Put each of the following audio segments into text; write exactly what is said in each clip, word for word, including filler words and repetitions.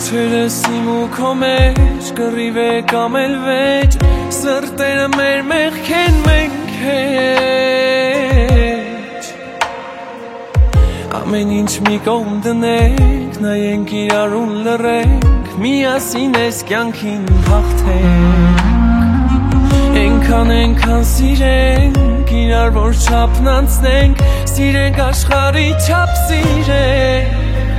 Վերջերս իմ ու քո մեջ կռիվ է կամ էլ վեճ Սրտերը մեր մեղքեն մենք հեչ Ամեն ինչ մի կողմ դնենք Նայենք իրարուն լռենք Միասին ես կյանքին հաղթենք Ենքան ենքան սիրենք Իրար որ չապն անցնենք Սիրենք աշխարի չապ սիրենք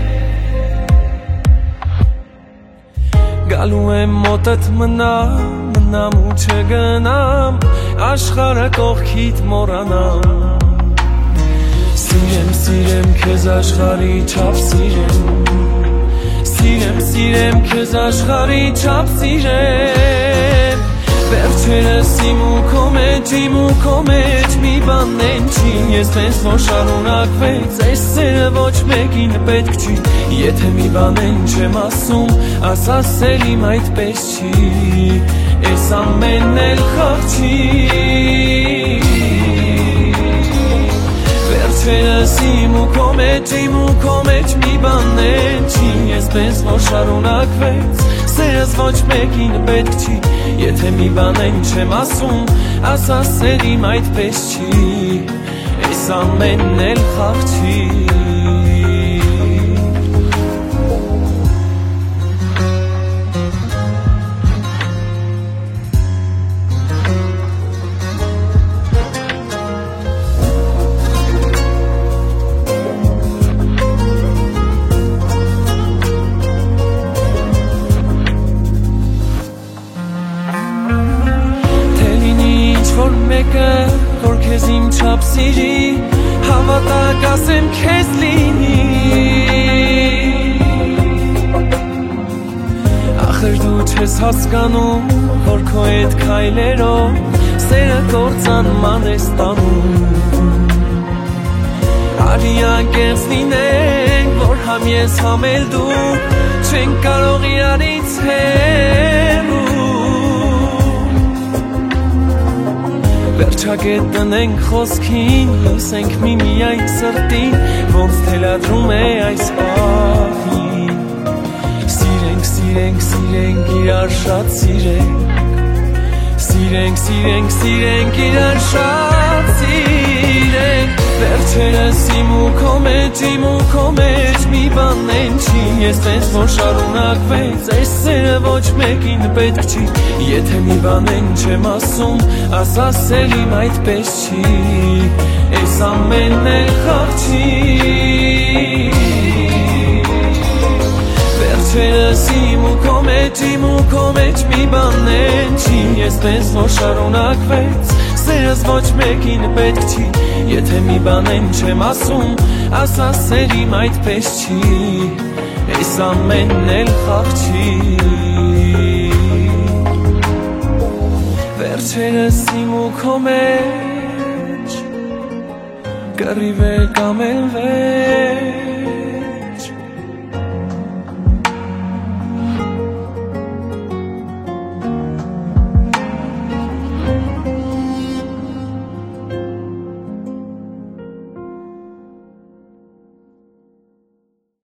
Գալու եմ մոտդ մնամ, մնամ ու չգնամ Աշխարը կողքիդ մոռանամ Սիրեմ, սիրեմ քեզ աշխարի չափ սիրեմ Սիրեմ, սիրեմ քեզ աշխարի չափ սիրեմ Վերջերս իմ ու քո մեջ, իմ ու քո մեջ մի բան են չի Ես տենց որ շարունակվեց, այս սերը ոչ մեկին պետք չի Եթե մի բան են չեմ ասում, աս ասել իմ այդպես չի Այս ամենն էլ խաղ չի Վերջերս իմ ու քո մեջ, իմ ու քո մեջ մի բան են չի Ես տենց որ շարունակվեց, սերս ոչ մեկին պետք չի Եթե մի բան են չեմ ասում, աս ասել իմ այդպես չի Այս ամենն էլ խաղ չի Որ մեկը, որ քեզ իմ չափ սիրի Հավատակ ասեմ քեզ լինի Ախր դու չես հասկանում, որ քո էդ քայլերով Սերը կործանման ես տանում Արի անկեղծ լինենք, որ համ ես համ էլ դու Չենք կարող իրարից հեռու Վերջագետ տնենք խոսքին, լսենք միմիայն սրտին Ոնց թելադրում է այս պահին Սիրենք, սիրենք, սիրենք, իրար շատ սիրենք Սիրենք, սիրենք, սիրենք, իրար շատ սիրենք Վերջերս իմ ու քո մեջ, իմ ու քո մեջ մի բան են չի Ես տենց որ շարունակվեց, այս սերը ոչ մեկին պետք չի Եթե մի բան են չեմ ասում, աս ասել իմ այդպես չի Այս ամենն էլ խաղ չի Վերջերս իմ ու քո մեջ, իմ ու քո մեջ մի բան են չի Ես տենց որ շարունակվեց, սերս ոչ մեկին պետք չի Եթե մի բան են չեմ ասում, աս ասել իմ այդպես չի Այս ամենն էլ խաղ չի Վերջերս իմ ու քո մեջ Կռիվ է կամ էլ վեճ